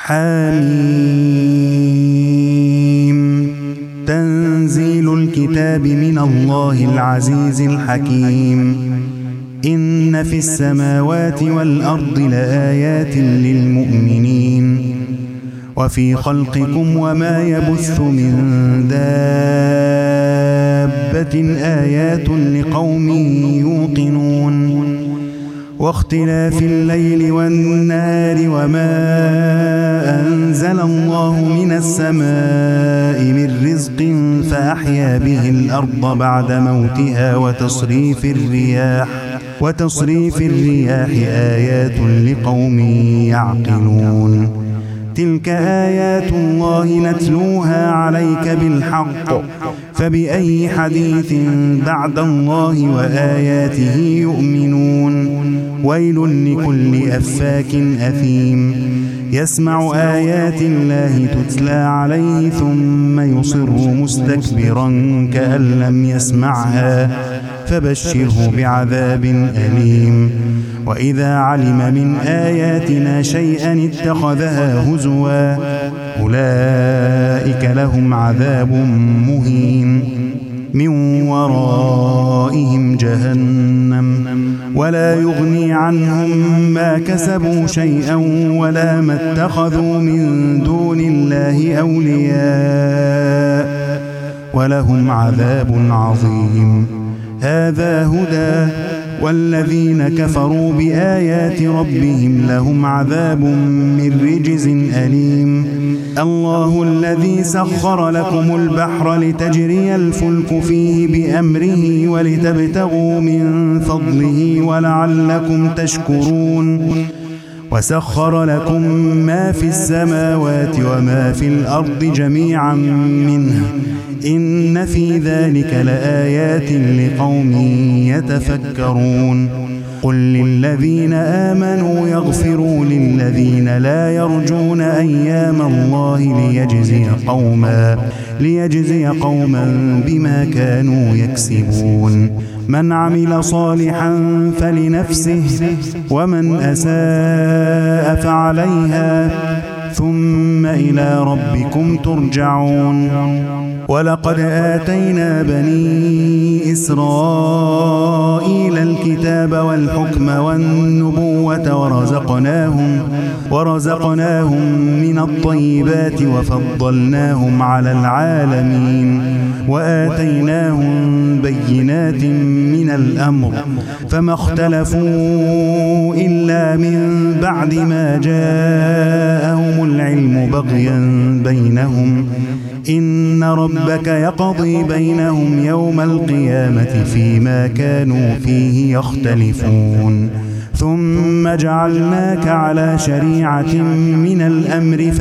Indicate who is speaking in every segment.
Speaker 1: حميم. تنزيل الكتاب من الله العزيز الحكيم. إن في السماوات والأرض لآيات للمؤمنين وفي خلقكم وما يبث من دابة آيات لقوم يوقنون. واختلاف الليل والنهار وما أنزل الله من السماء من رزق فأحيا به الأرض بعد موتها وتصريف الرياح آيات لقوم يعقلون. تلك آيات الله نتلوها عليك بالحق فبأي حديث بعد الله وآياته يؤمنون. ويل لكل أفاك أثيم يسمع آيات الله تتلى عليه ثم يصر مستكبرا كأن لم يسمعها فبشره بعذاب أليم. وإذا علم من آياتنا شيئا اتخذها هزوا أولئك لهم عذاب مهين من ورائهم جهنم ولا يغني عنهم ما كسبوا شيئا ولا ما اتخذوا من دون الله أولياء ولهم عذاب عظيم. هذا هدى والذين كفروا بآيات ربهم لهم عذاب من رجز أليم. الله الذي سخر لكم البحر لتجري الفلك فيه بأمره ولتبتغوا من فضله ولعلكم تشكرون. وسخر لكم ما في السماوات وما في الأرض جميعا منه إن في ذلك لآيات لقوم يتفكرون. قل للذين آمنوا يغفروا للذين لا يرجون أيام الله ليجزي قوما بما كانوا يكسبون. من عمل صالحا فلنفسه ومن أساء فعليها ثم إلى ربكم ترجعون. ولقد آتينا بني إسرائيل الكتاب والحكم والنبوة ورزقناهم من الطيبات وفضلناهم على العالمين وآتيناهم بينات من الأمر فما اختلفوا إلا من بعد ما جاءهم العلم بغيا بينهم. إن ربك يقضي بينهم يوم القيامة فيما كانوا فيه يختلفون. ثم جعلناك على شريعة من الأمر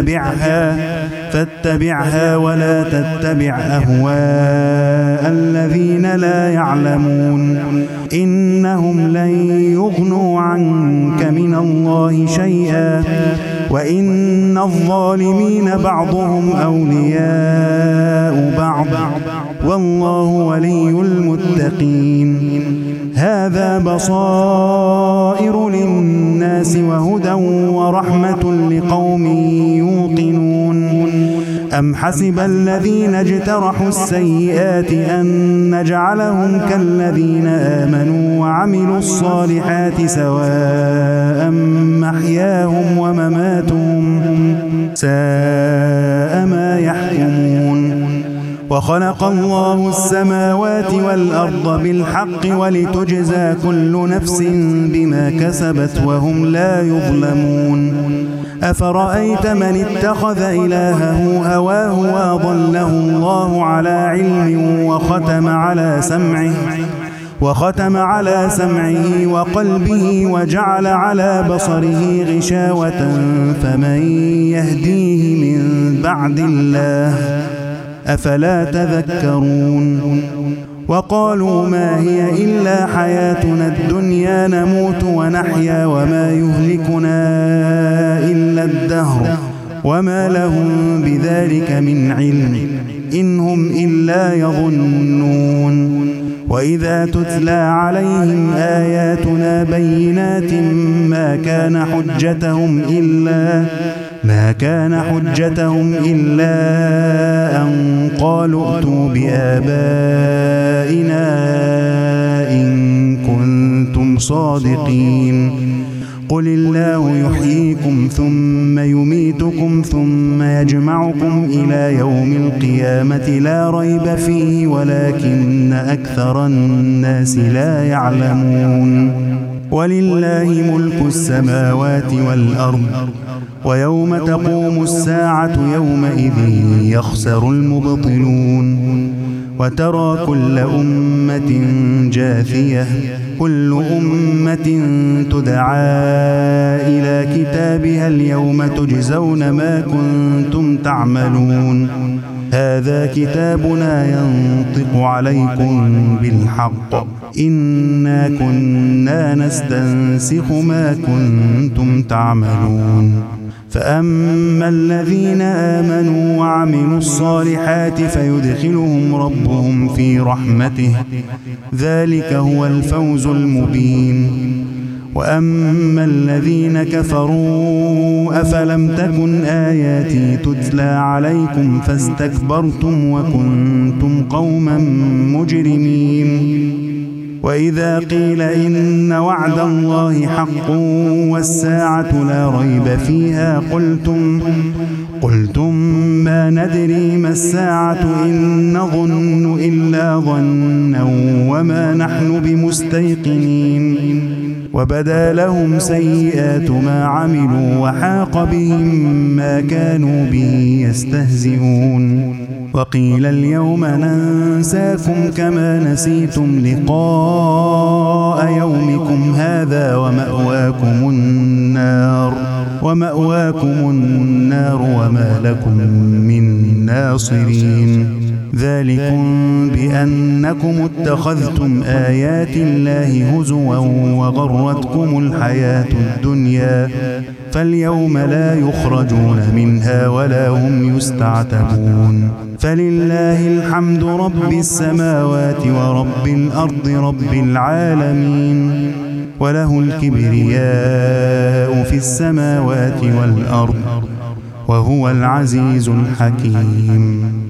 Speaker 1: فاتبعها ولا تتبع أهواء الذين لا يعلمون. إنهم لن يغنوا عنك من الله شيئا وإن الظالمين بعضهم أولياء بعض والله ولي المتقين. هذا بصائر للناس وهدى ورحمة لقوم يوقنون. أم حسب الذين اجترحوا السيئات أن نجعلهم كالذين آمنوا وعملوا الصالحات سواء محياهم ومماتهم ساء ما يحكمون. وخلق الله السماوات والأرض بالحق ولتجزى كل نفس بما كسبت وهم لا يظلمون. أفرأيت من اتخذ إلهه هواه وأضله الله على علم وختم على سمعه وقلبه وجعل على بصره غشاوة فمن يهديه من بعد الله أفلا تذكرون. وقالوا ما هي إلا حياتنا الدنيا نموت ونحيا وما يهلكنا إلا الدهر وما لهم بذلك من علم إن هم إلا يظنون. وإذا تتلى عليهم آياتنا بينات ما كان حجتهم ما كان حجتهم إلا أن قالوا ائتوا بآبائنا إن كنتم صادقين قل الله يحييكم ثم يميتكم ثم يجمعكم إلى يوم القيامة لا ريب فيه ولكن أكثر الناس لا يعلمون ولله ملك السماوات والأرض ويوم تقوم الساعة يومئذ يخسر المبطلون وترى كل أمة جاثية كل أمة تدعى إلى كتابها اليوم تجزون ما كنتم تعملون هذا كتابنا ينطق عليكم بالحق إنا كنا نستنسخ ما كنتم تعملون فأما الذين آمنوا وعملوا الصالحات فيدخلهم ربهم في رحمته ذلك هو الفوز المبين وأما الذين كفروا أفلم تكن آياتي تتلى عليكم فاستكبرتم وكنتم قوما مجرمين وإذا قيل إن وعد الله حق والساعة لا ريب فيها قلتم ما ندري ما الساعة إن نظن إلا ظنا وما نحن بمستيقنين وبدا لهم سيئات ما عملوا وحاق بهم ما كانوا به يستهزئون وقيل اليوم ننساكم كما نسيتم لقاء يومكم هذا ومأواكم النار وما لكم من ناصرين ذلكم بأنكم اتخذتم آيات الله هزوا وغرتكم الحياة الدنيا فاليوم لا يخرجون منها ولا هم يستعتبون فلله الحمد رب السماوات ورب الأرض رب العالمين وله الكبرياء في السماوات والأرض وهو العزيز الحكيم.